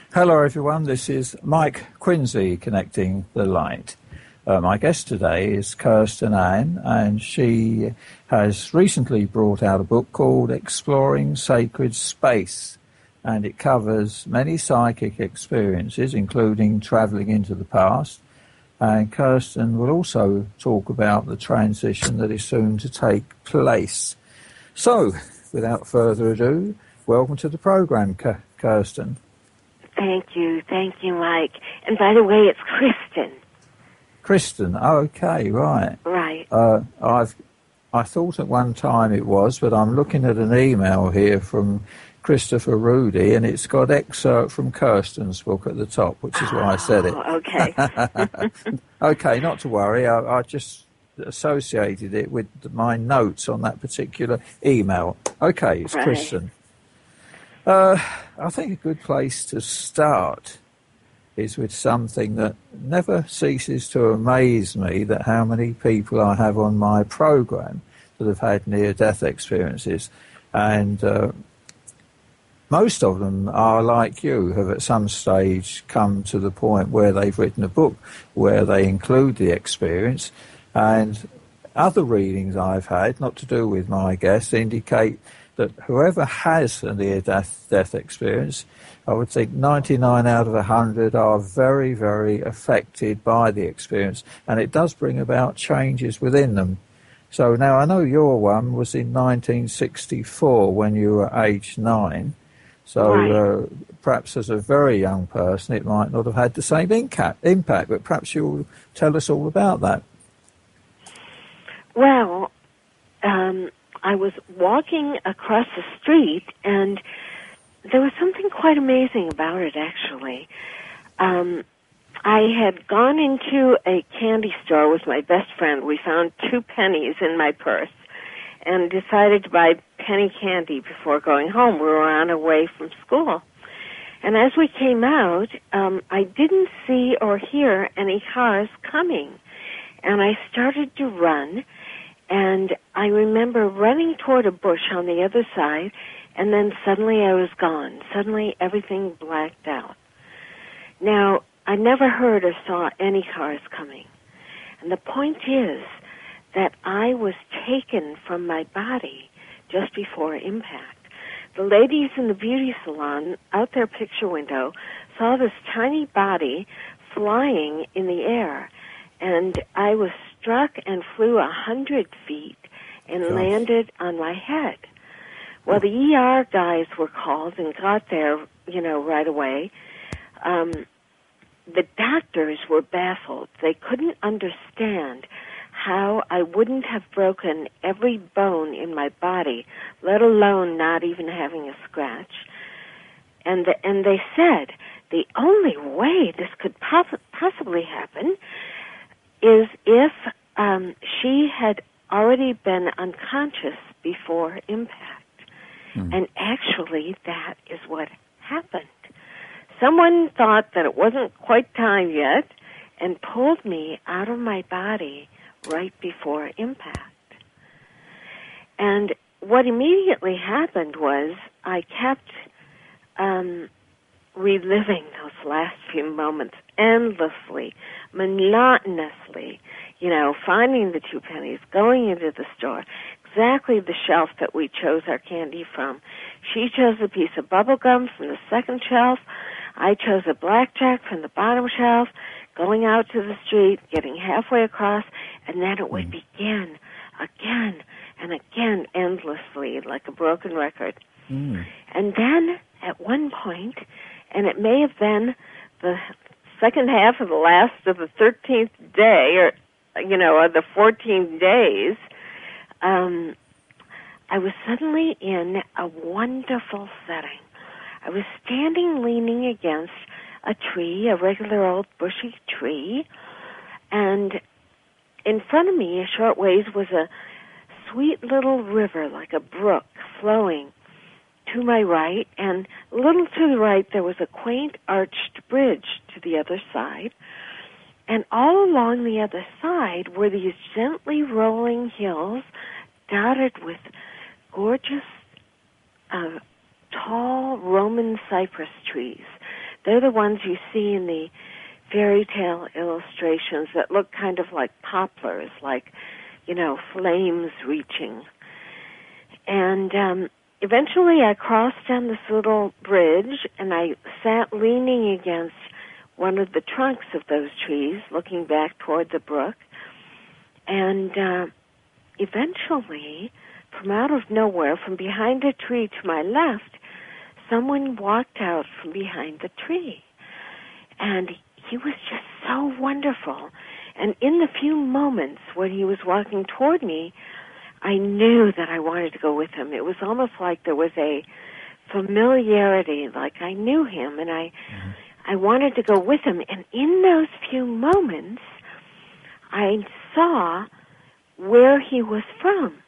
Hello everyone, this is Mike Quincy connecting the light. My guest today is Kirsten Ann, and she has recently brought out a book called Exploring Sacred Space, and it covers many psychic experiences, including travelling into the past. And Kirsten will also talk about the transition that is soon to take place. So, without further ado, welcome to the program, Kirsten. Thank you, Mike. And by the way, it's Kristen. Kristen, okay, right. Right. I thought at one time it was, but I'm looking at an email here from Christopher Rudy, and it's got excerpt from Kirsten's book at the top, which is why I said it. Okay. Okay, not to worry. I just associated it with my notes on that particular email. Okay, it's right. Kristen. I think a good place to start is with something that never ceases to amaze me, that how many people I have on my program that have had near-death experiences. And most of them are like you, have at some stage come to the point where they've written a book where they include the experience. And other readings I've had, not to do with my guests, indicate that whoever has a near-death experience, I would think 99 out of 100 are very, very affected by the experience, and it does bring about changes within them. So now I know your one was in 1964 when you were age 9, so right. Perhaps as a very young person it might not have had the same impact, but perhaps you'll tell us all about that. Well, I was walking across the street, and there was something quite amazing about it, actually. I had gone into a candy store with my best friend. We found 2 pennies in my purse and decided to buy penny candy before going home. We were on our way from school. And as we came out, I didn't see or hear any cars coming. And I started to run. And I remember running toward a bush on the other side, and then suddenly I was gone. Suddenly everything blacked out. Now, I never heard or saw any cars coming. And the point is that I was taken from my body just before impact. The ladies in the beauty salon out their picture window saw this tiny body flying in the air, and I was struck and flew 100 feet and landed on my head. Well, the ER guys were called and got there, right away. The doctors were baffled. They couldn't understand how I wouldn't have broken every bone in my body, let alone not even having a scratch. And they said the only way this could possibly happen is if she had already been unconscious before impact. And actually, that is what happened. Someone thought that it wasn't quite time yet and pulled me out of my body right before impact. And what immediately happened was I kept reliving those last few moments endlessly, monotonously, finding the 2 pennies, going into the store, exactly the shelf that we chose our candy from. She chose a piece of bubble gum from the second shelf. I chose a blackjack from the bottom shelf, going out to the street, getting halfway across, and then it would begin again and again endlessly like a broken record. And then at one point, and it may have been the second half of the last of the 13th day, or the 14 days, I was suddenly in a wonderful setting. I was standing leaning against a tree, a regular old bushy tree, and in front of me, a short ways, was a sweet little river, like a brook, flowing to my right, and a little to the right there was a quaint arched bridge to the other side, and all along the other side were these gently rolling hills dotted with gorgeous tall Roman cypress trees They're the ones you see in the fairy tale illustrations that look kind of like poplars, like, flames reaching. And eventually I crossed down this little bridge, and I sat leaning against one of the trunks of those trees, looking back toward the brook. And eventually, from out of nowhere, from behind a tree to my left, someone walked out from behind the tree. And he was just so wonderful. And in the few moments when he was walking toward me, I knew that I wanted to go with him. It was almost like there was a familiarity, like I knew him, and I wanted to go with him. And in those few moments, I saw where he was from.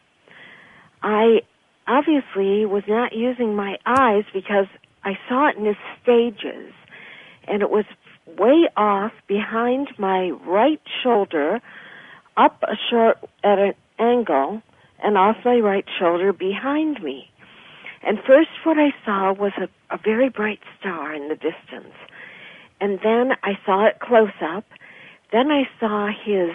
I obviously was not using my eyes because I saw it in his stages, and it was way off behind my right shoulder, up at an angle, and off my right shoulder behind me. And first what I saw was a very bright star in the distance. And then I saw it close up. Then I saw his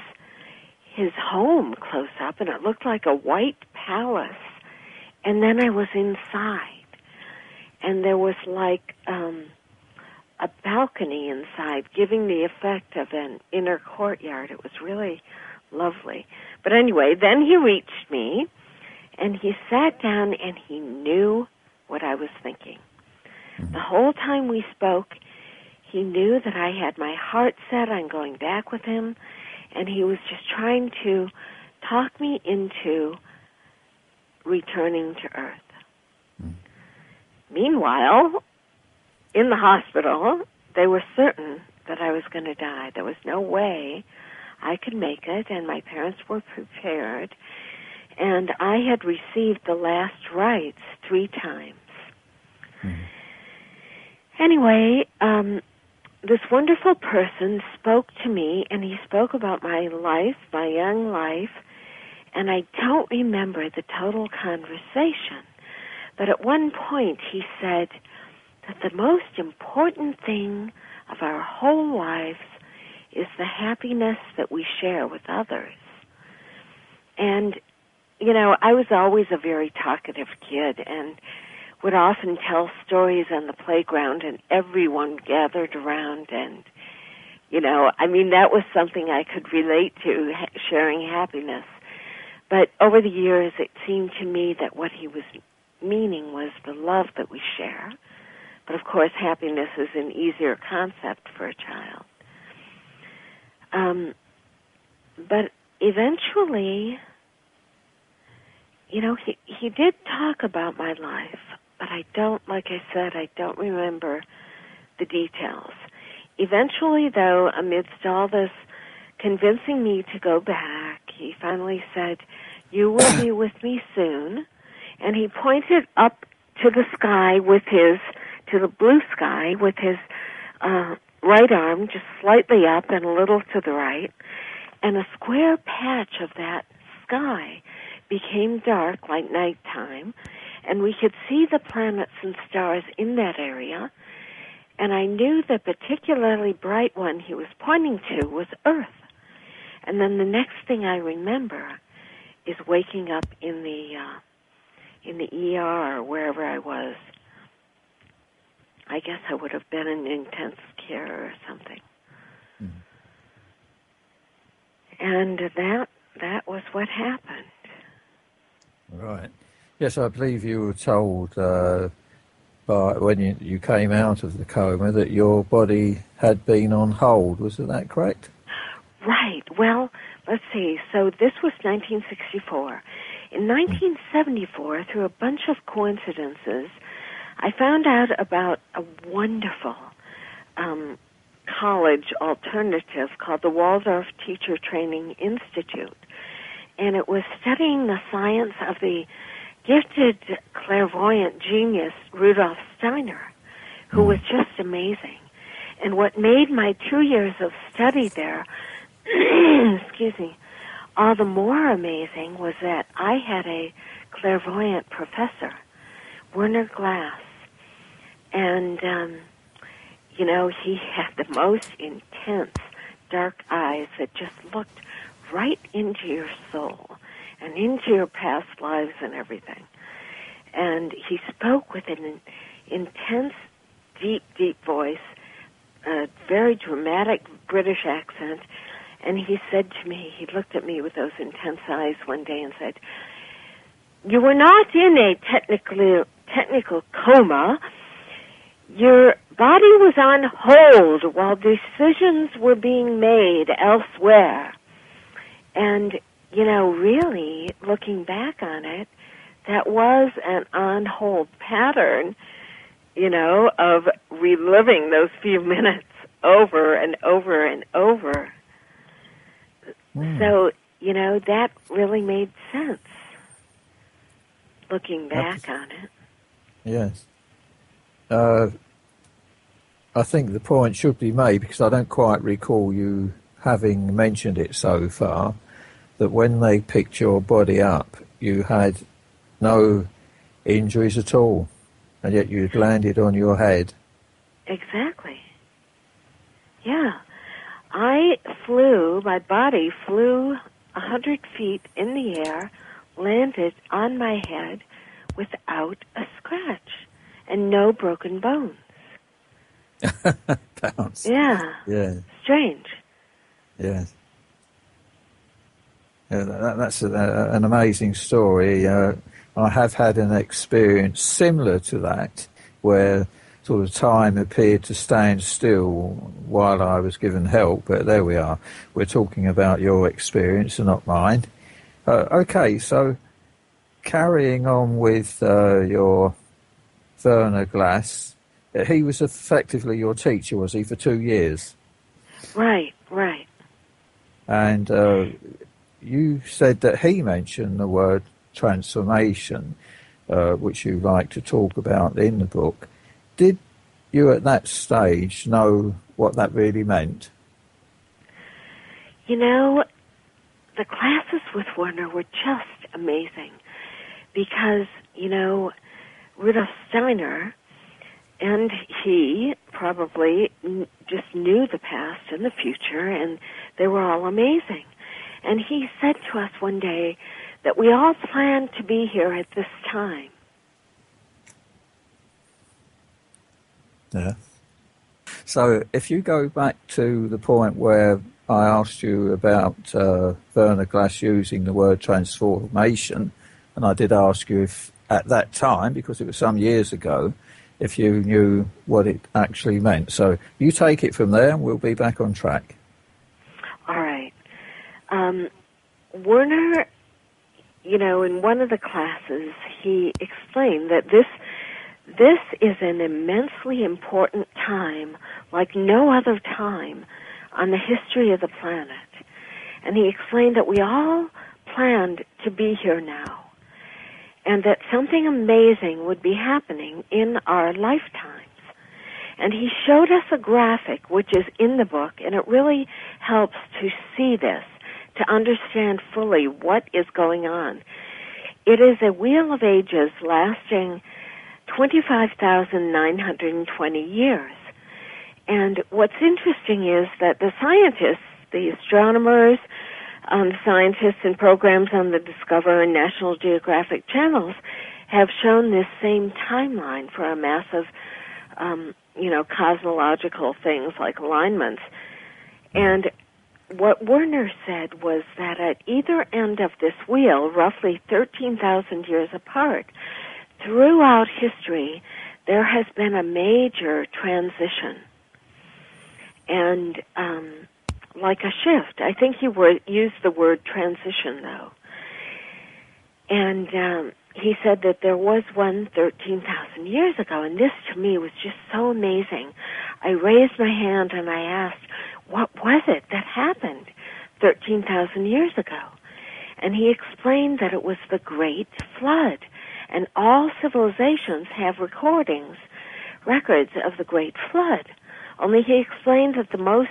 home close up, and it looked like a white palace. And then I was inside, and there was like a balcony inside, giving the effect of an inner courtyard. It was really lovely. But anyway, then he reached me, and he sat down, and he knew what I was thinking. The whole time we spoke, he knew that I had my heart set on going back with him, and he was just trying to talk me into returning to Earth. Meanwhile, in the hospital, they were certain that I was going to die. There was no way I could make it, and my parents were prepared. And I had received the last rites 3 times. Anyway, this wonderful person spoke to me, and he spoke about my life, my young life, and I don't remember the total conversation. But at one point he said that the most important thing of our whole lives is the happiness that we share with others. And, I was always a very talkative kid and would often tell stories on the playground, and everyone gathered around, and, that was something I could relate to, sharing happiness. But over the years, it seemed to me that what he was meaning was the love that we share. But of course, happiness is an easier concept for a child. But eventually, he did talk about my life, but like I said, I don't remember the details. Eventually, though, amidst all this convincing me to go back, he finally said, "You will be with me soon." And he pointed up to the sky to the blue sky with his right arm just slightly up and a little to the right. And a square patch of that sky became dark like nighttime, and we could see the planets and stars in that area. And I knew the particularly bright one he was pointing to was Earth. And then the next thing I remember is waking up in the ER or wherever I was. I guess I would have been in intensive care or something. And that was what happened. Right. Yes, I believe you were told when you came out of the coma that your body had been on hold. Wasn't that correct? Right. Well, let's see. So this was 1964. In 1974, through a bunch of coincidences, I found out about a wonderful college alternative called the Waldorf Teacher Training Institute. And it was studying the science of the gifted clairvoyant genius Rudolf Steiner, who was just amazing. And what made my 2 years of study there, excuse me, all the more amazing was that I had a clairvoyant professor, Werner Glass. And you know, he had the most intense dark eyes that just looked right into your soul and into your past lives and everything. And he spoke with an intense, deep, deep voice, a very dramatic British accent, and he said to me, he looked at me with those intense eyes one day and said, "You were not in a technical coma. Your body was on hold while decisions were being made elsewhere." And, you know, really, looking back on it, that was an on-hold pattern, you know, of reliving those few minutes over and over and over. So, you know, that really made sense, looking back on it. Yes. I think the point should be made, because I don't quite recall you having mentioned it so far, that when they picked your body up, you had no injuries at all, and yet you'd landed on your head. Exactly. Yeah. My body flew 100 feet in the air, landed on my head without a scratch, and no broken bones. Bounce. Yeah. Yeah. Strange. Yes. Yeah, that's an amazing story. I have had an experience similar to that, where sort of time appeared to stand still while I was given help, but there we are. We're talking about your experience and not mine. Okay, so carrying on with your Werner Glass, he was effectively your teacher, was he, for 2 years? Right, right. And you said that he mentioned the word transformation, which you like to talk about in the book. Did you at that stage know what that really meant? You know, the classes with Werner were just amazing because, you know, Rudolf Steiner and he probably just knew the past and the future, and they were all amazing. And he said to us one day that we all planned to be here at this time. Yeah. So if you go back to the point where I asked you about Werner Glass using the word transformation, and I did ask you if at that time, because it was some years ago, if you knew what it actually meant. So you take it from there and we'll be back on track. All right. Werner, you know, in one of the classes, he explained that this is an immensely important time, like no other time on the history of the planet. And he explained that we all planned to be here now, and that something amazing would be happening in our lifetimes. And he showed us a graphic, which is in the book, and it really helps to see this, to understand fully what is going on. It is a wheel of ages lasting 25,920 years. And what's interesting is that the scientists, the astronomers, scientists in programs on the Discover and National Geographic channels have shown this same timeline for a massive, cosmological things like alignments. And what Werner said was that at either end of this wheel, roughly 13,000 years apart, throughout history, there has been a major transition. And like a shift. I think he used the word transition, though. And he said that there was one 13,000 years ago, and this to me was just so amazing. I raised my hand and I asked, what was it that happened 13,000 years ago? And he explained that it was the Great Flood, and all civilizations have records of the Great Flood. Only he explained that the most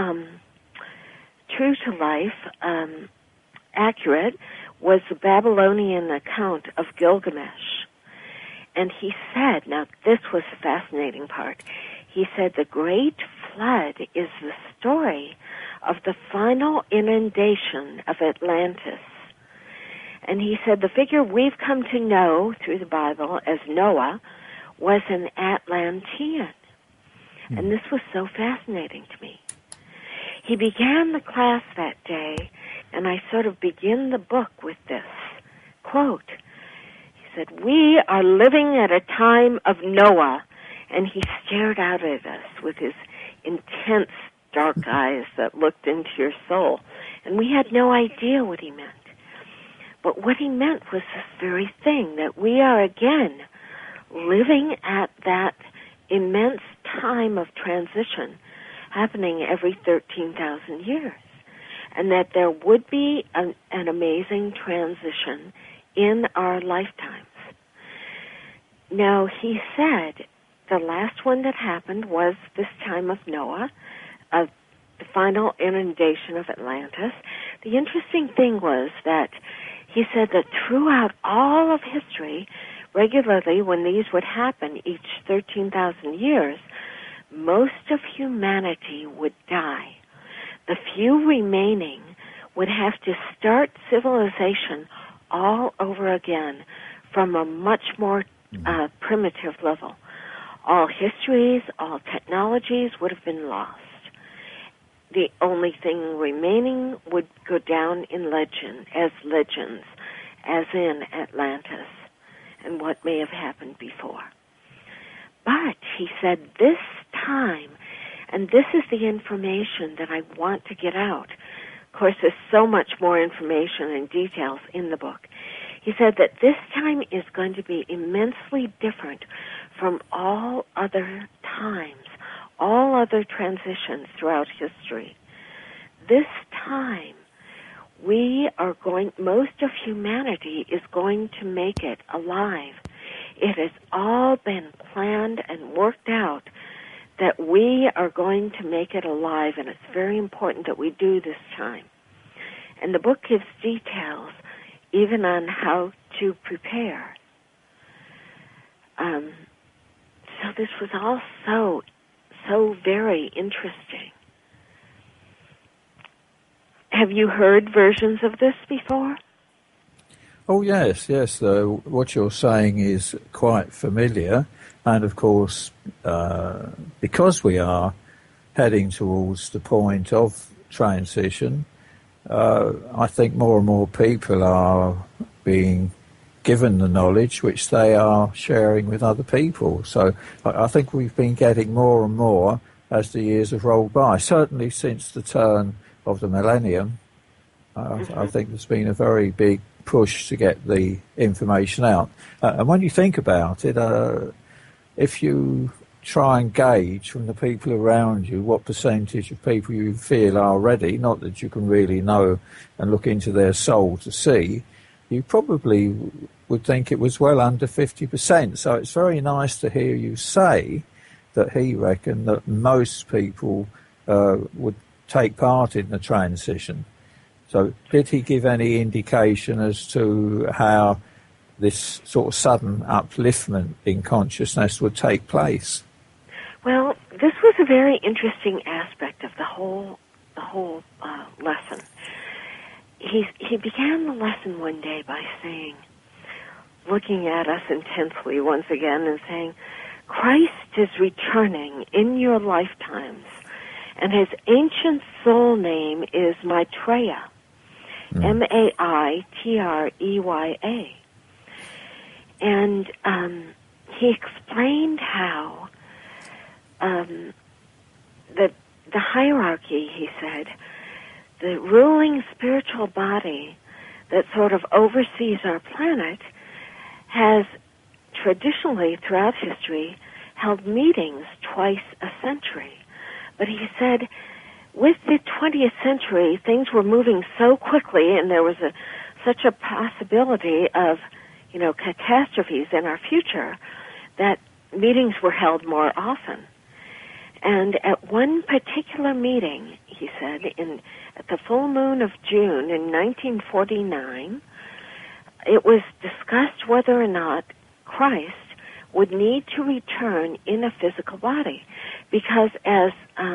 true to life, accurate, was the Babylonian account of Gilgamesh. And he said, now this was the fascinating part, he said the Great Flood is the story of the final inundation of Atlantis. And he said the figure we've come to know through the Bible as Noah was an Atlantean. And this was so fascinating to me. He began the class that day, and I sort of begin the book with this quote. He said, "We are living at a time of Noah," and he stared out at us with his intense dark eyes that looked into your soul. And we had no idea what he meant. But what he meant was this very thing, that we are again living at that immense time of transition happening every 13,000 years. And that there would be an amazing transition in our lifetimes. Now, he said the last one that happened was this time of Noah, of the final inundation of Atlantis. The interesting thing was that he said that throughout all of history, regularly when these would happen each 13,000 years, most of humanity would die. The few remaining would have to start civilization all over again from a much more primitive level. All histories, all technologies would have been lost. The only thing remaining would go down in legends, as in Atlantis, and what may have happened before. But he said this time, and this is the information that I want to get out. Of course, there's so much more information and details in the book. He said that this time is going to be immensely different from all other times, all other transitions throughout history. This time, most of humanity is going to make it alive. It has all been planned and worked out that we are going to make it alive, and it's very important that we do this time. And the book gives details even on how to prepare. So this was all so very interesting. Have you heard versions of this before? Oh, yes. What you're saying is quite familiar. And, of course, because we are heading towards the point of transition, I think more and more people are being given the knowledge which they are sharing with other people. So I think we've been getting more and more as the years have rolled by. Certainly since the turn of the millennium, I think there's been a very big push to get the information out. And when you think about it, if you try and gauge from the people around you what percentage of people you feel are ready, not that you can really know and look into their soul to see, you probably would think it was well under 50%. So it's very nice to hear you say that he reckoned that most people would take part in the transition. So did he give any indication as to how this sort of sudden upliftment in consciousness would take place? Well, this was a very interesting aspect of the whole lesson. He began the lesson one day by saying, looking at us intensely once again and saying, Christ is returning in your lifetimes, and his ancient soul name is Maitreya, Maitreya. And he explained how the hierarchy, he said, the ruling spiritual body that sort of oversees our planet has traditionally throughout history held meetings twice a century. But he said with the 20th century, things were moving so quickly and there was such a possibility of, catastrophes in our future that meetings were held more often. And at one particular meeting, he said, at the full moon of June in 1949, it was discussed whether or not Christ would need to return in a physical body. Because as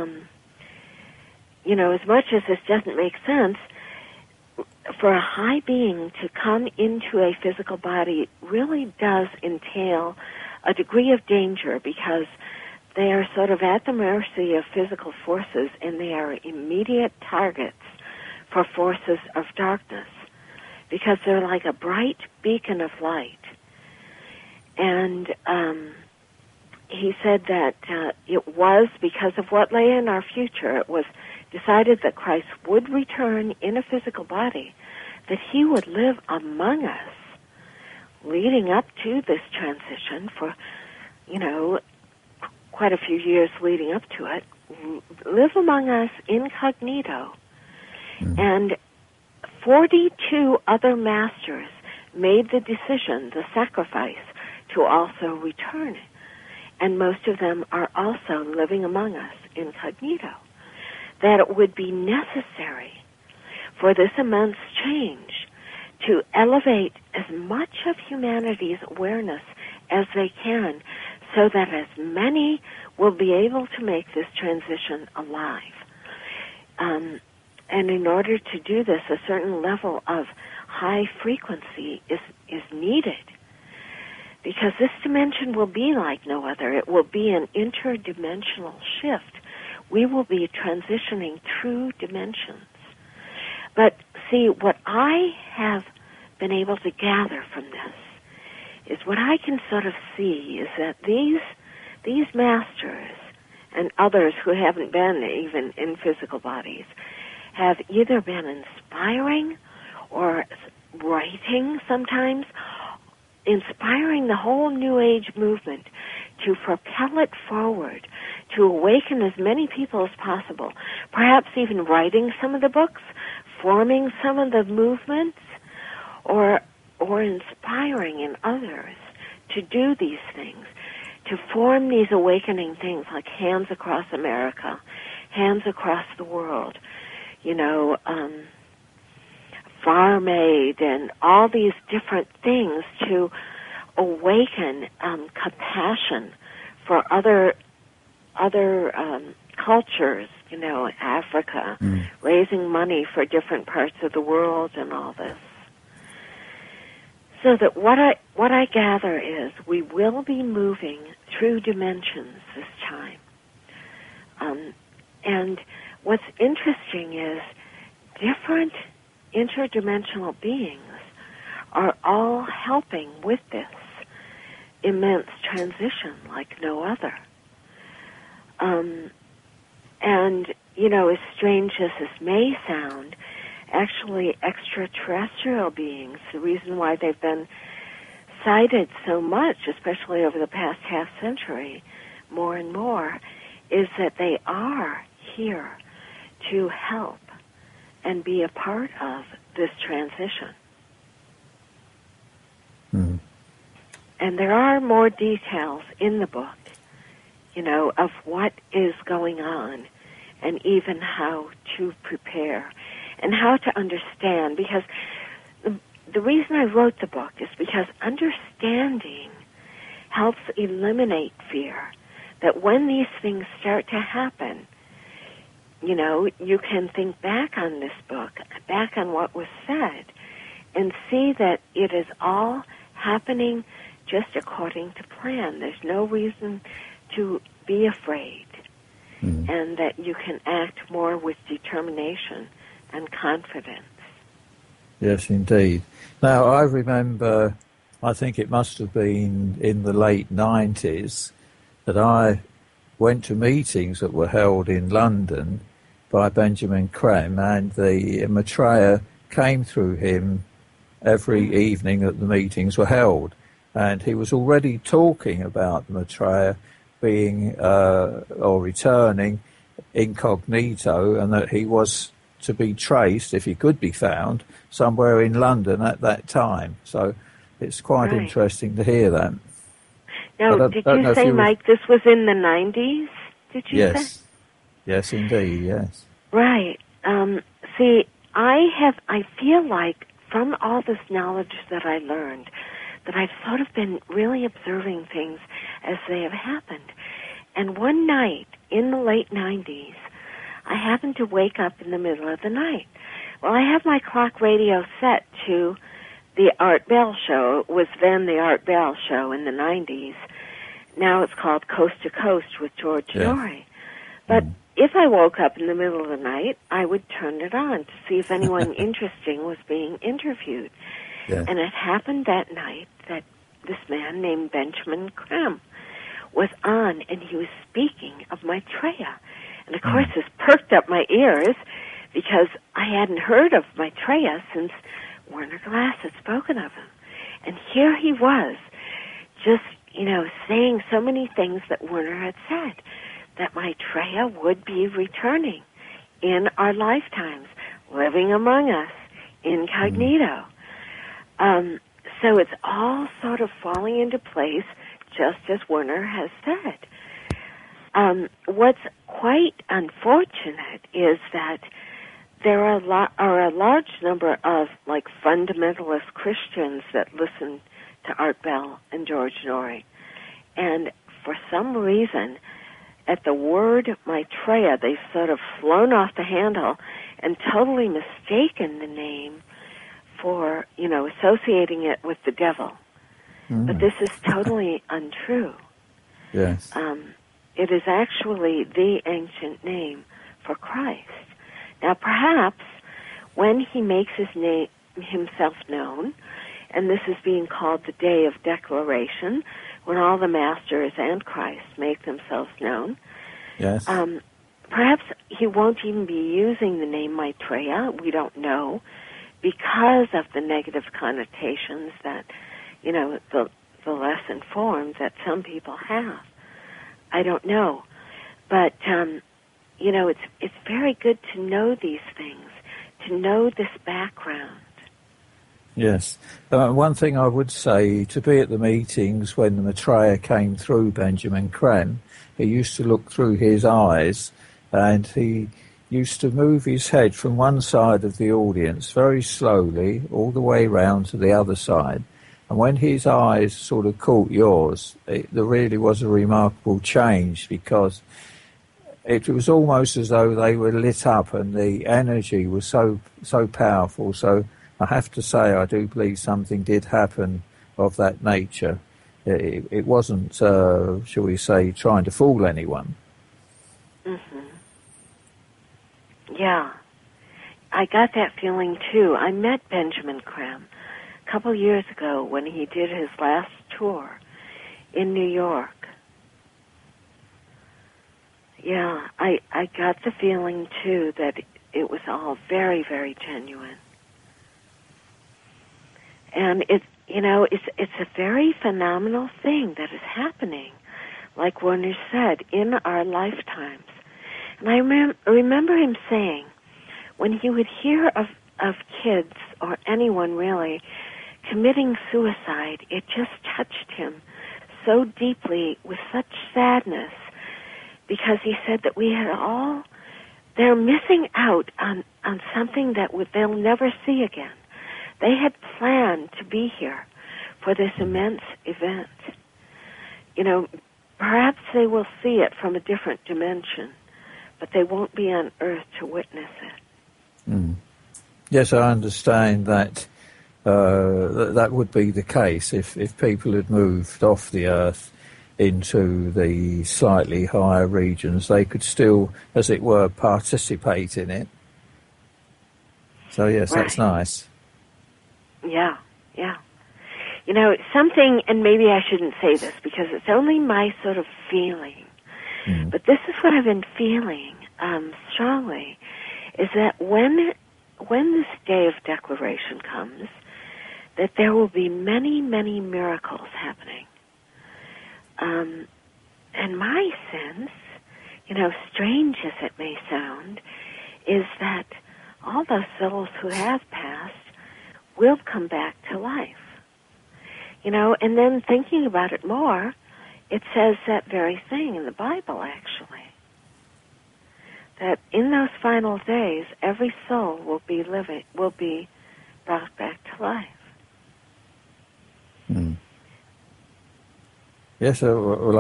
much as this doesn't make sense, for a high being to come into a physical body really does entail a degree of danger, because they are sort of at the mercy of physical forces, and they are immediate targets for forces of darkness, because they're like a bright beacon of light. And he said that it was because of what lay in our future. It was decided that Christ would return in a physical body, that he would live among us, leading up to this transition for, quite a few years leading up to it, live among us incognito. And 42 other masters made the decision, the sacrifice, to also return. And most of them are also living among us incognito. That it would be necessary for this immense change to elevate as much of humanity's awareness as they can, so that as many will be able to make this transition alive. And in order to do this, a certain level of high frequency is needed, because this dimension will be like no other. It will be an interdimensional shift. We will be transitioning through dimensions. But see, what I have been able to gather from this is, what I can sort of see is that these masters and others who haven't been even in physical bodies have either been inspiring or writing sometimes, inspiring the whole New Age movement to propel it forward, to awaken as many people as possible, perhaps even writing some of the books, forming some of the movements, or inspiring in others to do these things, to form these awakening things like Hands Across America, Hands Across the World, Farm Aid, and all these different things to awaken compassion for other cultures, Africa, raising money for different parts of the world and all this. So that what I gather is, we will be moving through dimensions this time. And what's interesting is, different interdimensional beings are all helping with this immense transition like no other. And, as strange as this may sound, actually extraterrestrial beings, the reason why they've been cited so much, especially over the past half century, more and more, is that they are here to help and be a part of this transition. And there are more details in the book, of what is going on, and even how to prepare and how to understand. Because the reason I wrote the book is because understanding helps eliminate fear. That when these things start to happen, you can think back on this book, back on what was said, and see that it is all happening just according to plan. There's no reason to be afraid, and that you can act more with determination and confidence. Yes, indeed. Now, I remember, I think it must have been in the late 90s, that I went to meetings that were held in London by Benjamin Creme, and the Maitreya came through him every evening that the meetings were held. And he was already talking about the Maitreya being or returning incognito, and that he was to be traced, if he could be found, somewhere in London at that time. So it's quite interesting to hear that. Now, did you say, Mike, this was in the 90s, did you say? Yes, indeed, yes. Right. See, I feel like from all this knowledge that I learned, that I've sort of been really observing things as they have happened. And one night in the late 90s, I happened to wake up in the middle of the night. Well, I have my clock radio set to the Art Bell Show. It was then the Art Bell Show in the 90s. Now it's called Coast to Coast with George Noory. But if I woke up in the middle of the night, I would turn it on to see if anyone interesting was being interviewed. Yeah. And it happened that night that this man named Benjamin Creme was on, and he was speaking of Maitreya. And of course, this perked up my ears because I hadn't heard of Maitreya since Werner Glass had spoken of him. And here he was, just, saying so many things that Werner had said, that Maitreya would be returning in our lifetimes, living among us, incognito. So it's all sort of falling into place, just as Werner has said. What's quite unfortunate is that there are a large number of fundamentalist Christians that listen to Art Bell and George Noory, and for some reason, at the word Maitreya, they've sort of flown off the handle and totally mistaken the name for, associating it with the devil. But this is totally untrue. Yes. It is actually the ancient name for Christ. Now, perhaps when he makes himself known, and this is being called the Day of Declaration, when all the masters and Christ make themselves known, yes. Perhaps he won't even be using the name Maitreya. We don't know, because of the negative connotations that, the less informed that some people have. I don't know. But, it's very good to know these things, to know this background. Yes. One thing I would say, to be at the meetings when the Maitreya came through Benjamin Creme, he used to look through his eyes, and he used to move his head from one side of the audience very slowly all the way round to the other side. And when his eyes sort of caught yours, there really was a remarkable change, because it was almost as though they were lit up and the energy was so powerful. So I have to say, I do believe something did happen of that nature. It wasn't, shall we say, trying to fool anyone. Mm-hmm. Yeah, I got that feeling too. I met Benjamin Creme a couple years ago when he did his last tour in New York. Yeah, I got the feeling too that it was all very, very genuine. And it's a very phenomenal thing that is happening, like Werner said, in our lifetimes. And I remember him saying, when he would hear of kids, or anyone really, committing suicide, it just touched him so deeply, with such sadness, because he said that they're missing out on something that they'll never see again. They had planned to be here for this immense event. Perhaps they will see it from a different dimension, but they won't be on Earth to witness it. Mm. Yes, I understand that that would be the case if people had moved off the Earth into the slightly higher regions. They could still, as it were, participate in it. So, yes, right. That's nice. Yeah. Something, and maybe I shouldn't say this because it's only my sort of feeling, but this is what I've been feeling strongly, is that when this Day of Declaration comes, that there will be many, many miracles happening. And my sense, strange as it may sound, is that all those souls who have passed will come back to life. And then thinking about it more, it says that very thing in the Bible, actually. That in those final days, every soul will be brought back to life. Mm. Yes, well,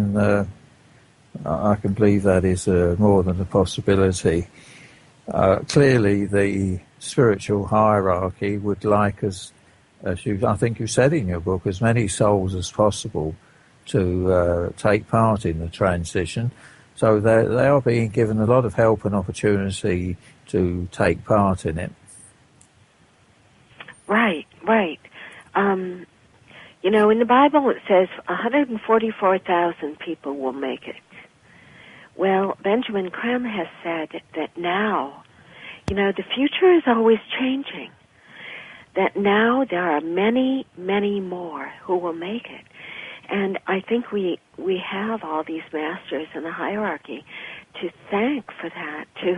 I can believe that is more than a possibility. Clearly, the spiritual hierarchy would like I think you said in your book, as many souls as possible to take part in the transition. So they are being given a lot of help and opportunity to take part in it. Right, right. In the Bible it says 144,000 people will make it. Well, Benjamin Creme has said that now, the future is always changing. That now there are many, many more who will make it. And I think we have all these masters in the hierarchy to thank for that, to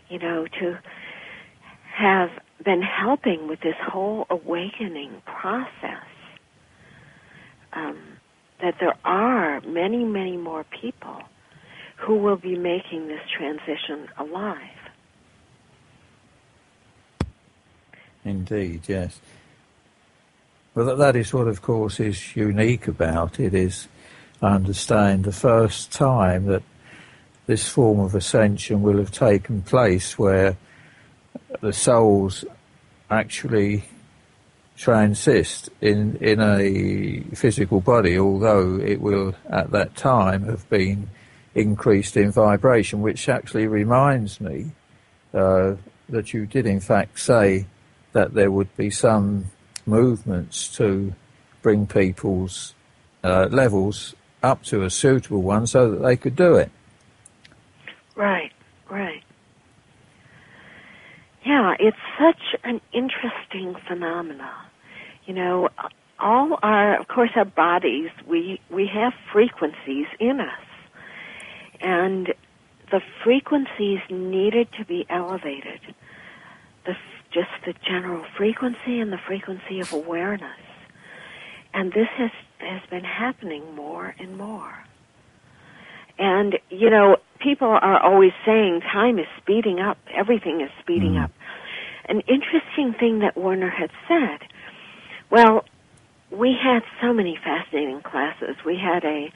have been helping with this whole awakening process. That there are many, many more people who will be making this transition alive. Indeed, yes. Well, that is what, of course, is unique about it, is, I understand, the first time that this form of ascension will have taken place where the souls actually transist in a physical body, although it will at that time have been increased in vibration, which actually reminds me that you did in fact say that there would be some movements to bring people's levels up to a suitable one so that they could do it. Right, right. Yeah, it's such an interesting phenomena. All our bodies, we have frequencies in us. And the frequencies needed to be elevated. Just the general frequency and the frequency of awareness. And this has been happening more and more. And, people are always saying time is speeding up, everything is speeding up. An interesting thing that Werner had said, well, we had so many fascinating classes. We had a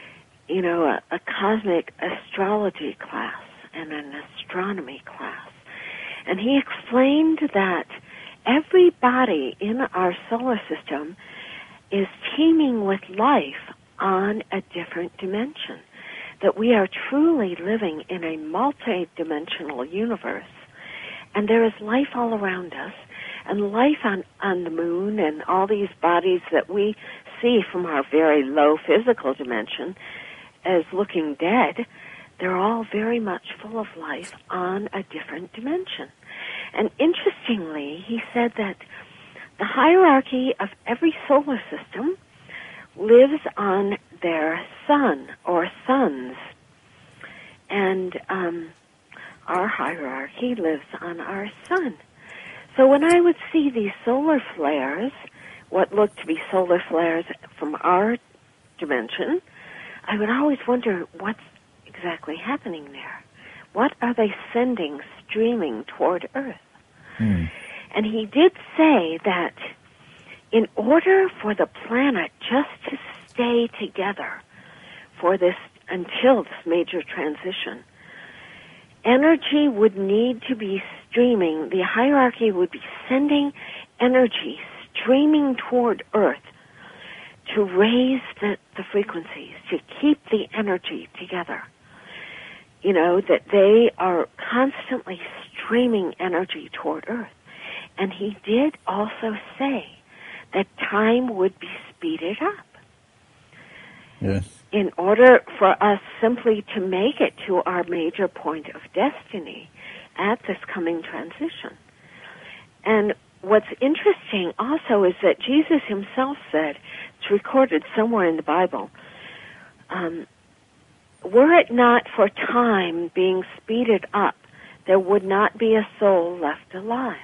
cosmic astrology class and an astronomy class. And he explained that every body in our solar system is teeming with life on a different dimension, that we are truly living in a multi-dimensional universe, and there is life all around us, and life on the moon and all these bodies that we see from our very low physical dimension as looking dead, they're all very much full of life on a different dimension. And interestingly, he said that the hierarchy of every solar system lives on their sun or suns. And our hierarchy lives on our sun. So when I would see these solar flares, what looked to be solar flares from our dimension, I would always wonder what's exactly happening there. What are they sending, streaming toward Earth? And he did say that in order for the planet just to stay together for this, until this major transition, energy would need to be streaming, the hierarchy would be sending energy streaming toward Earth to raise the frequencies, to keep the energy together. That they are constantly streaming energy toward Earth. And he did also say that time would be speeded up. Yes. In order for us simply to make it to our major point of destiny at this coming transition. And what's interesting also is that Jesus himself said, it's recorded somewhere in the Bible, were it not for time being speeded up, there would not be a soul left alive.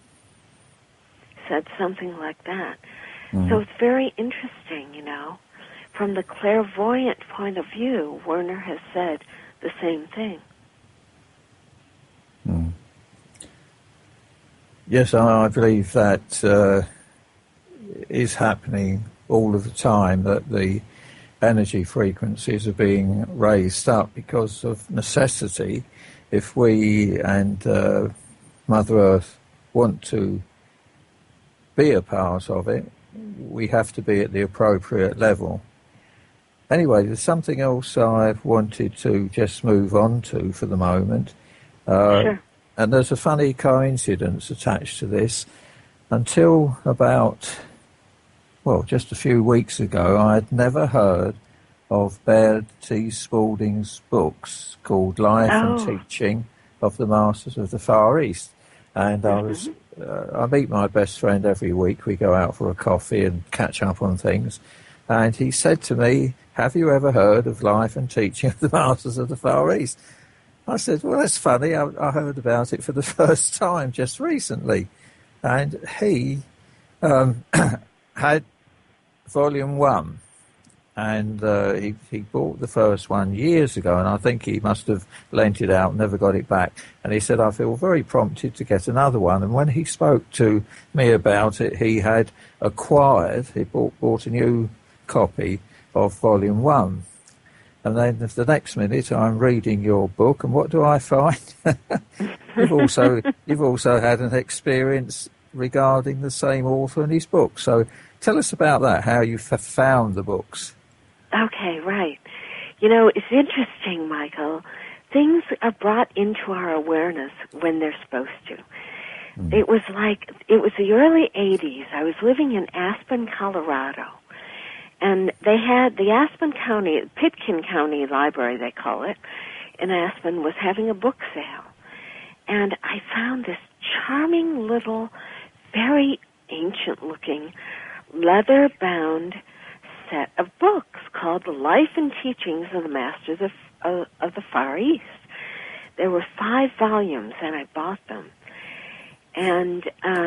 Said something like that. So it's very interesting, From the clairvoyant point of view, Werner has said the same thing. Yes, I believe that is happening all of the time, that the energy frequencies are being raised up because of necessity. If we and Mother Earth want to be a part of it, we have to be at the appropriate level. Anyway, there's something else I've wanted to just move on to for the moment. Sure. And there's a funny coincidence attached to this. Until about, just a few weeks ago, I had never heard of Baird T. Spalding's books called Life and Teaching of the Masters of the Far East. And I meet my best friend every week. We go out for a coffee and catch up on things. And he said to me, "Have you ever heard of Life and Teaching of the Masters of the Far East?" I said, "Well, that's funny. I heard about it for the first time just recently." And he had volume 1. And he bought the first one years ago, and I think he must have lent it out, never got it back. And he said, "I feel very prompted to get another one." And when he spoke to me about it, he had bought a new copy of volume 1. And then the next minute I'm reading your book, and what do I find? You've also had an experience regarding the same author and his book. So tell us about that, how you found the books. Okay, right. You know, it's interesting, Michael. Things are brought into our awareness when they're supposed to. It was the early 80s. I was living in Aspen, Colorado. And they had the Pitkin County Library, they call it, in Aspen, was having a book sale. And I found this charming little, very ancient-looking, leather-bound set of books called The Life and Teachings of the Masters of the Far East. There were 5 volumes, and I bought them. And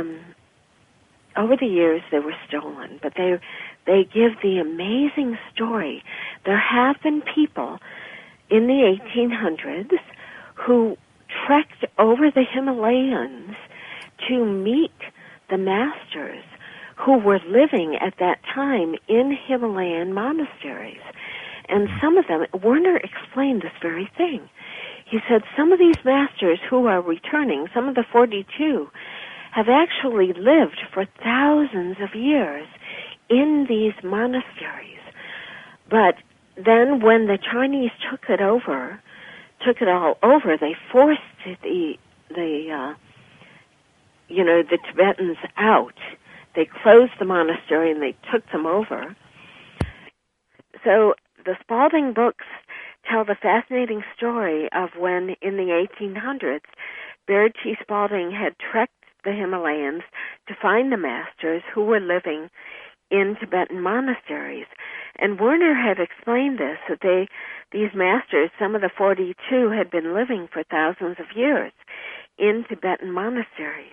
over the years, they were stolen, but they give the amazing story. There have been people in the 1800s who trekked over the Himalayas to meet the masters who were living at that time in Himalayan monasteries. And some of them, Werner explained this very thing. He said some of these masters who are returning, some of the 42, have actually lived for thousands of years in these monasteries. But then when the Chinese took it all over, they forced the Tibetans out. They closed the monastery and they took them over. So the Spalding books tell the fascinating story of when, in the 1800s, Baird T. Spalding had trekked the Himalayas to find the masters who were living in Tibetan monasteries. And Werner had explained this, that these masters, some of the 42, had been living for thousands of years in Tibetan monasteries.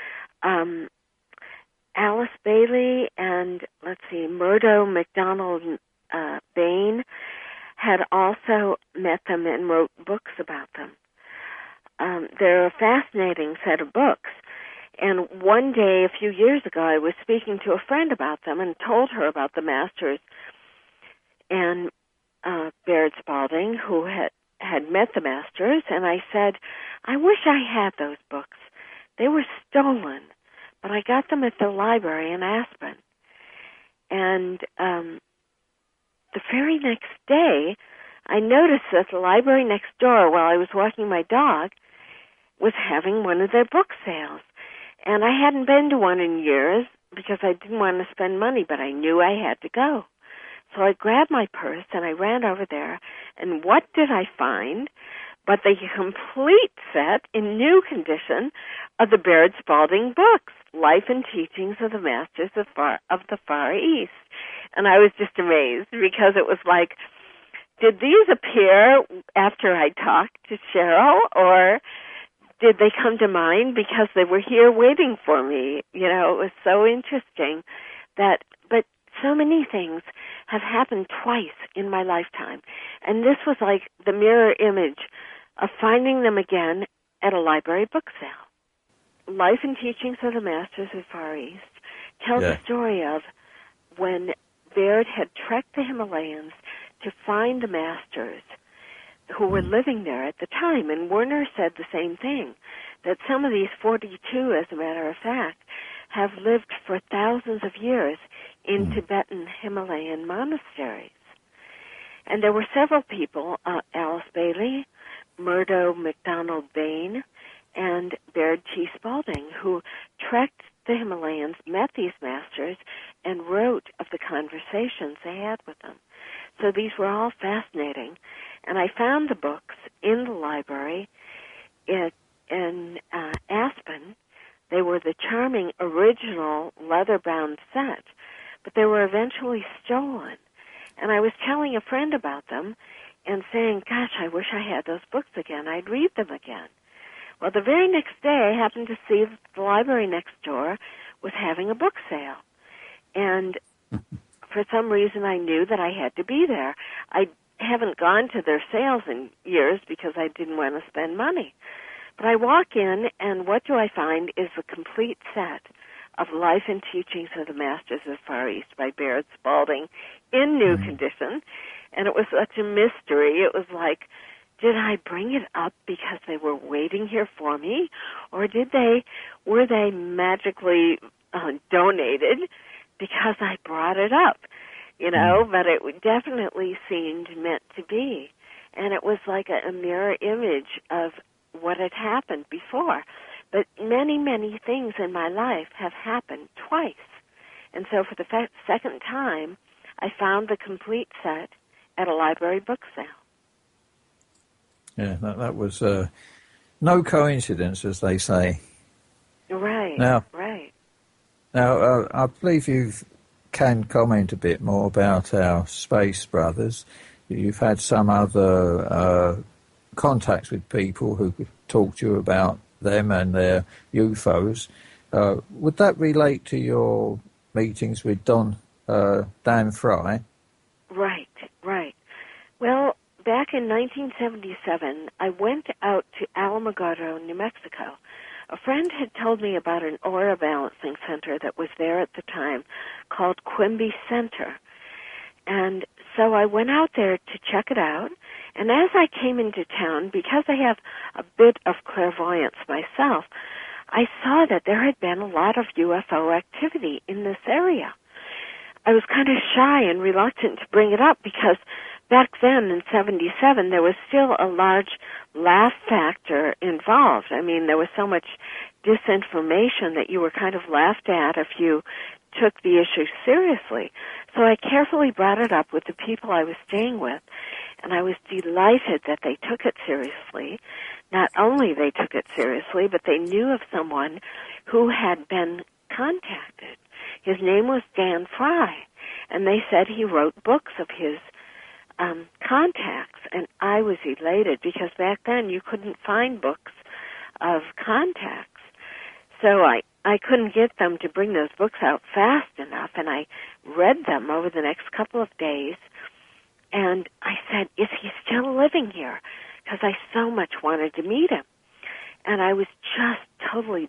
Alice Bailey and, Murdo MacDonald Bain had also met them and wrote books about them. They're a fascinating set of books. And one day, a few years ago, I was speaking to a friend about them and told her about the masters and Baird Spalding, who had met the masters, and I said, I wish I had those books. They were stolen, but I got them at the library in Aspen. And the very next day, I noticed that the library next door, while I was walking my dog, was having one of their book sales. And I hadn't been to one in years because I didn't want to spend money, but I knew I had to go. So I grabbed my purse and I ran over there, and what did I find but the complete set in new condition of the Baird Spalding books, Life and Teachings of the Masters of the Far East. And I was just amazed because it was like, did these appear after I talked to Cheryl, or did they come to mind because they were here waiting for me? You know, it was so interesting but so many things have happened twice in my lifetime. And this was like the mirror image of finding them again at a library book sale. Life and Teachings of the Masters of Far East tells the story of when Baird had trekked the Himalayas to find the masters who were living there at the time. And Werner said the same thing, that some of these 42, as a matter of fact, have lived for thousands of years in Tibetan Himalayan monasteries. And there were several people, Alice Bailey, Murdo MacDonald Bain, and Baird T. Spalding, who trekked the Himalayas, met these masters, and wrote of the conversations they had with them. So these were all fascinating. And I found the books in the library in Aspen. They were the charming original leather-bound set, but they were eventually stolen. And I was telling a friend about them and saying, gosh, I wish I had those books again. I'd read them again. Well, the very next day, I happened to see that the library next door was having a book sale. And for some reason, I knew that I had to be there. I haven't gone to their sales in years because I didn't want to spend money. But I walk in, and what do I find is the complete set of Life and Teachings of the Masters of the Far East by Baird Spalding in new condition. And it was such a mystery. It was like, did I bring it up because they were waiting here for me? Or were they magically donated because I brought it up? You know, but it definitely seemed meant to be. And it was like a mirror image of what had happened before. But many, many things in my life have happened twice. And so for the second time, I found the complete set at a library book sale. Yeah, that was no coincidence, as they say. Right, right. Now, I believe you can comment a bit more about our space brothers. You've had some other contacts with people who could talk to you about them and their UFOs. Would that relate to your meetings with Dan Fry? Right, right. Well, back in 1977, I went out to Alamogordo, New Mexico. A friend had told me about an aura balancing center that was there at the time called Quimby Center. And so I went out there to check it out. And as I came into town, because I have a bit of clairvoyance myself, I saw that there had been a lot of UFO activity in this area. I was kind of shy and reluctant to bring it up because back then in 77, there was still a large laugh factor involved. I mean, there was so much disinformation that you were kind of laughed at if you took the issue seriously. So I carefully brought it up with the people I was staying with, and I was delighted that they took it seriously. Not only they took it seriously, but they knew of someone who had been contacted. His name was Dan Fry, and they said he wrote books of his contacts, and I was elated because back then you couldn't find books of contacts. So I couldn't get them to bring those books out fast enough, and I read them over the next couple of days, and I said, is he still living here? Because I so much wanted to meet him. And I was just totally,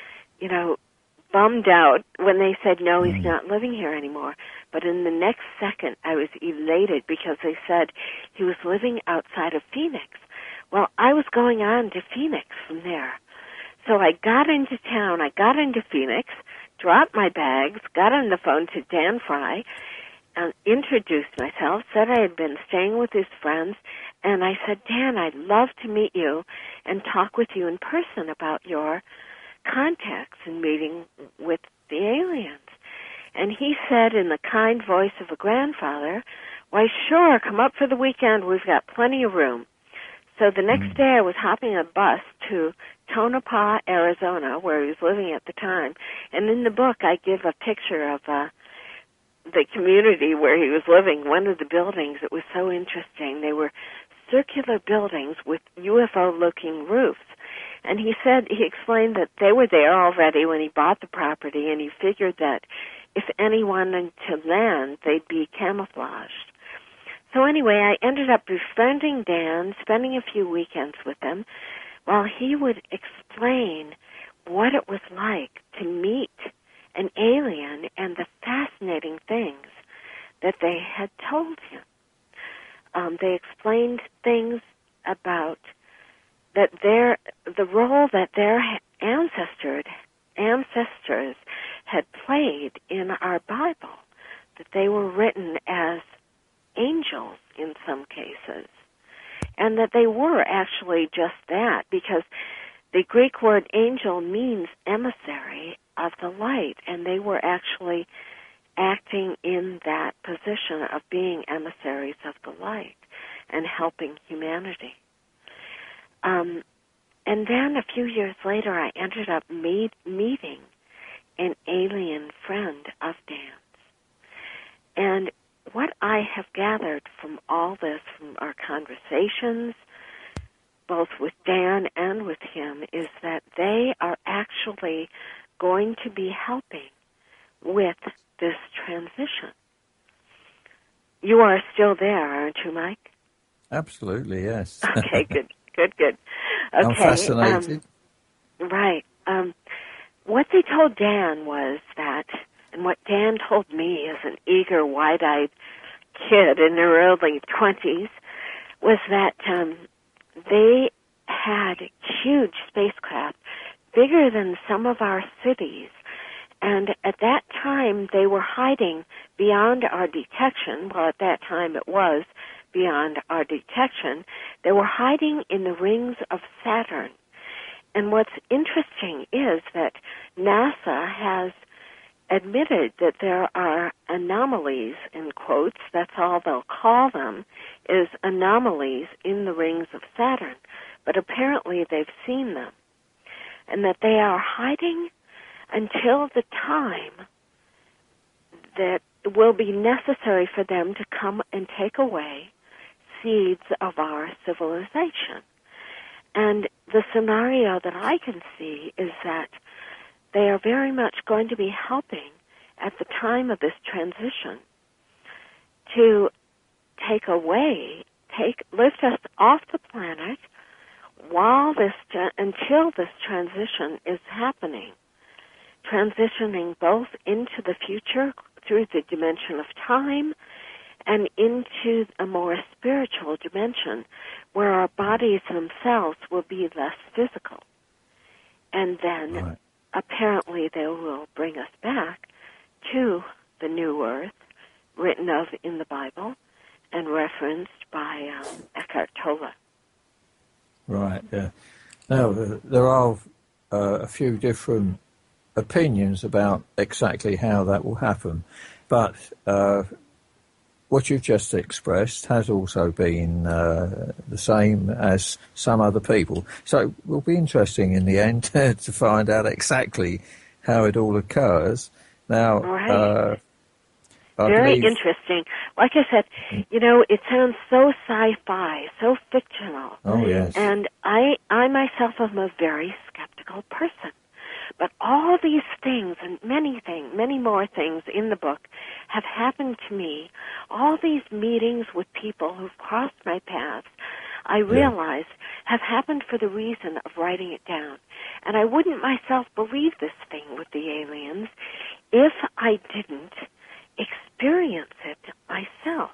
bummed out when they said, no, he's not living here anymore. But in the next second, I was elated because they said he was living outside of Phoenix. Well, I was going on to Phoenix from there. So I got into town, I got into Phoenix, dropped my bags, got on the phone to Dan Fry, and introduced myself, said I had been staying with his friends, and I said, Dan, I'd love to meet you and talk with you in person about your contacts and meeting with the aliens. And he said in the kind voice of a grandfather, why, sure, come up for the weekend. We've got plenty of room. So the next day I was hopping a bus to Tonopah, Arizona, where he was living at the time. And in the book I give a picture of the community where he was living. One of the buildings, it was so interesting. They were circular buildings with UFO-looking roofs. And he explained that they were there already when he bought the property, and he figured that if anyone wanted to land, they'd be camouflaged. So anyway, I ended up befriending Dan, spending a few weekends with him, while he would explain what it was like to meet an alien and the fascinating things that they had told him. They explained things about that the role that their ancestors had played in our Bible, that they were written as angels in some cases, and that they were actually just that, because the Greek word angel means emissary of the light, and they were actually acting in that position of being emissaries of the light and helping humanity. And then a few years later, I ended up meeting an alien friend of Dan's. And what I have gathered from all this, from our conversations, both with Dan and with him, is that they are actually going to be helping with this transition. You are still there, aren't you, Mike? Absolutely, yes. Okay, good. Okay, I'm fascinated. Right. What they told Dan was that, and what Dan told me as an eager, wide-eyed kid in their early 20s, was that they had huge spacecraft, bigger than some of our cities, and at that time they were hiding beyond our detection. Well, at that time it was beyond our detection. They were hiding in the rings of Saturn. And what's interesting is that NASA has admitted that there are anomalies, in quotes, that's all they'll call them, is anomalies in the rings of Saturn. But apparently they've seen them. And that they are hiding until the time that will be necessary for them to come and take away seeds of our civilization. And the scenario that I can see is that they are very much going to be helping at the time of this transition to lift us off the planet until this transition is happening, transitioning both into the future through the dimension of time and into a more spiritual dimension where our bodies themselves will be less physical. And then apparently they will bring us back to the new earth, written of in the Bible and referenced by Eckhart Tolle. Right, yeah. Now, there are a few different opinions about exactly how that will happen, but what you've just expressed has also been the same as some other people. So it will be interesting in the end to find out exactly how it all occurs. Now, very interesting. Like I said, it sounds so sci-fi, so fictional. Oh, yes. And I myself am a very skeptical person. But all these things and many more things in the book have happened to me. All these meetings with people who've crossed my path, I realize, have happened for the reason of writing it down. And I wouldn't myself believe this thing with the aliens if I didn't experience it myself,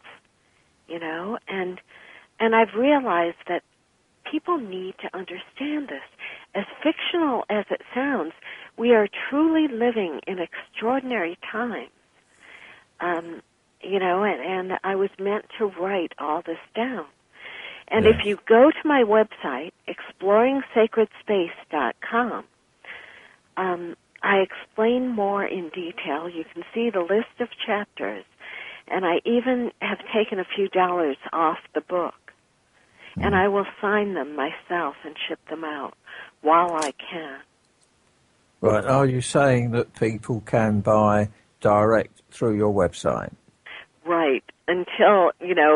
and I've realized that people need to understand this. As fictional as it sounds, we are truly living in extraordinary times, and I was meant to write all this down. And if you go to my website, ExploringSacredSpace.com, I explain more in detail. You can see the list of chapters, and I even have taken a few dollars off the book. And I will sign them myself and ship them out while I can. Right. Are you saying that people can buy direct through your website? Right. Until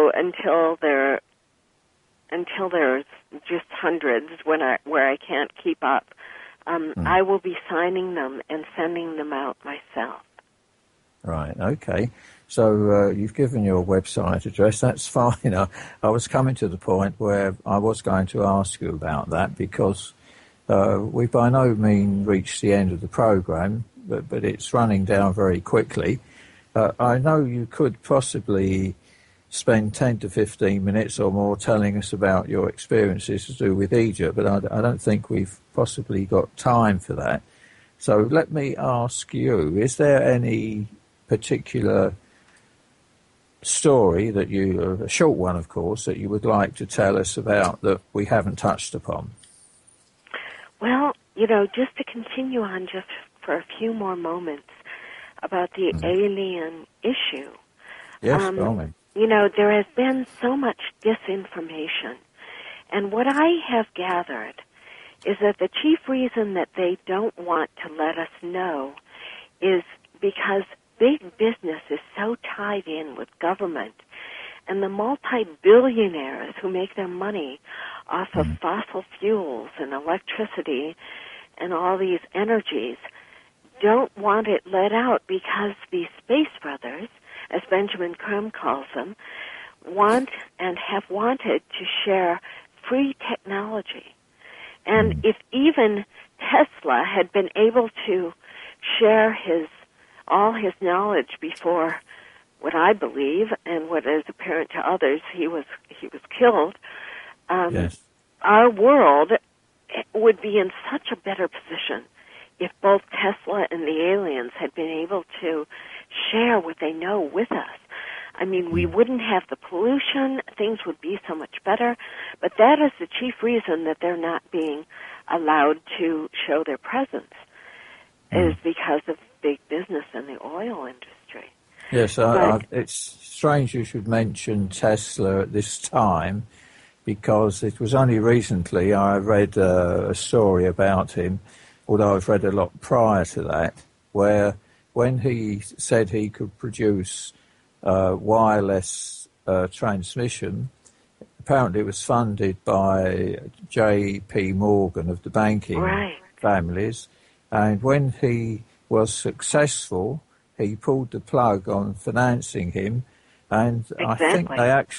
there's just hundreds where I can't keep up. I will be signing them and sending them out myself. Right, okay. So you've given your website address. That's fine. I was coming to the point where I was going to ask you about that because we by no means reached the end of the program, but it's running down very quickly. I know you could possibly spend 10 to 15 minutes or more telling us about your experiences to do with Egypt, but I don't think we've possibly got time for that. So let me ask you, is there any particular story that a short one of course, that you would like to tell us about that we haven't touched upon? Well, just to continue on just for a few more moments about the alien issue. Yes, by all means. There has been so much disinformation. And what I have gathered is that the chief reason that they don't want to let us know is because big business is so tied in with government, and the multi-billionaires who make their money off of fossil fuels and electricity and all these energies don't want it let out, because the space brothers, as Benjamin Crumb calls them, want and have wanted to share free technology. And if even Tesla had been able to share all his knowledge before, what I believe and what is apparent to others, he was killed, Yes. our world would be in such a better position if both Tesla and the aliens had been able to share what they know with us. I mean, we wouldn't have the pollution, things would be so much better, but that is the chief reason that they're not being allowed to show their presence, is because of big business and the oil industry. Yes, it's strange you should mention Tesla at this time, because it was only recently I read a story about him, although I've read a lot prior to that, where when he said he could produce wireless transmission, apparently it was funded by J.P. Morgan of the banking families, and when he was successful, he pulled the plug on financing him, and I think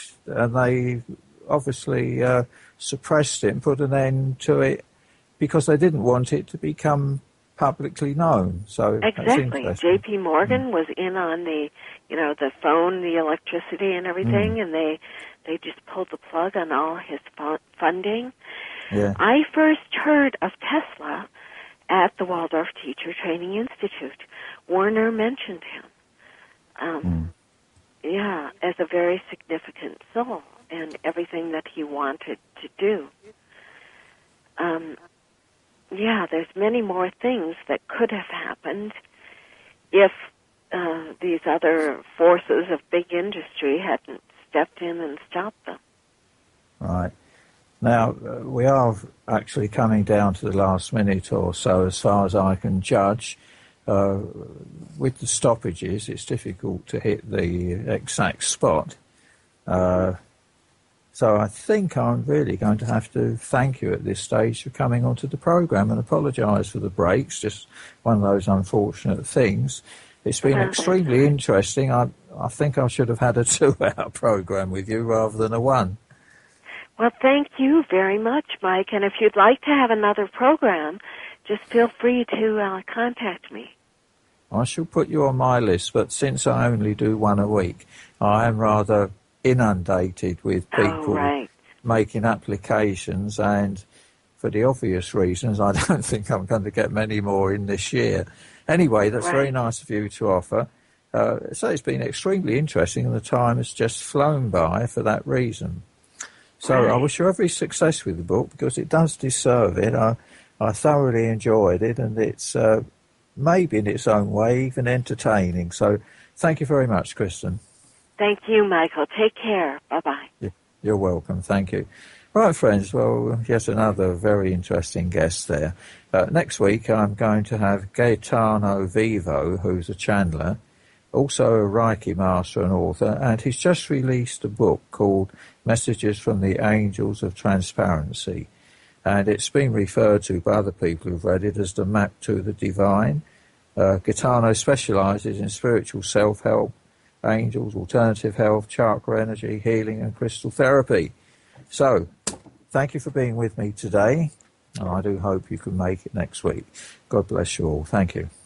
they obviously suppressed it and put an end to it because they didn't want it to become publicly known. So exactly, J.P. Morgan was in on the phone, the electricity, and everything, and they just pulled the plug on all his funding. Yeah. I first heard of Tesla at the Waldorf Teacher Training Institute. Warner mentioned him. As a very significant soul and everything that he wanted to do. There's many more things that could have happened if these other forces of big industry hadn't stepped in and stopped them. Right. Now, we are actually coming down to the last minute or so, as far as I can judge. With the stoppages, it's difficult to hit the exact spot. So I think I'm really going to have to thank you at this stage for coming onto the programme and apologise for the breaks, just one of those unfortunate things. It's been extremely interesting. I think I should have had a 2-hour programme with you rather than a 1. Well, thank you very much, Mike. And if you'd like to have another program, just feel free to contact me. I shall put you on my list, but since I only do 1 a week, I am rather inundated with people making applications, and for the obvious reasons, I don't think I'm going to get many more in this year. Anyway, that's very nice of you to offer. So it's been extremely interesting, and the time has just flown by for that reason. So I wish you every success with the book, because it does deserve it. I thoroughly enjoyed it, and it's maybe in its own way even entertaining. So thank you very much, Kristen. Thank you, Michael. Take care. Bye-bye. You're welcome. Thank you. Right, friends. Well, yet another very interesting guest there. Next week, I'm going to have Gaetano Vivo, who's a channeler, also a Reiki master and author, and he's just released a book called Messages from the Angels of Transparency. And it's been referred to by other people who've read it as the Map to the Divine. Gaetano specialises in spiritual self-help, angels, alternative health, chakra energy, healing and crystal therapy. So, thank you for being with me today, and I do hope you can make it next week. God bless you all. Thank you.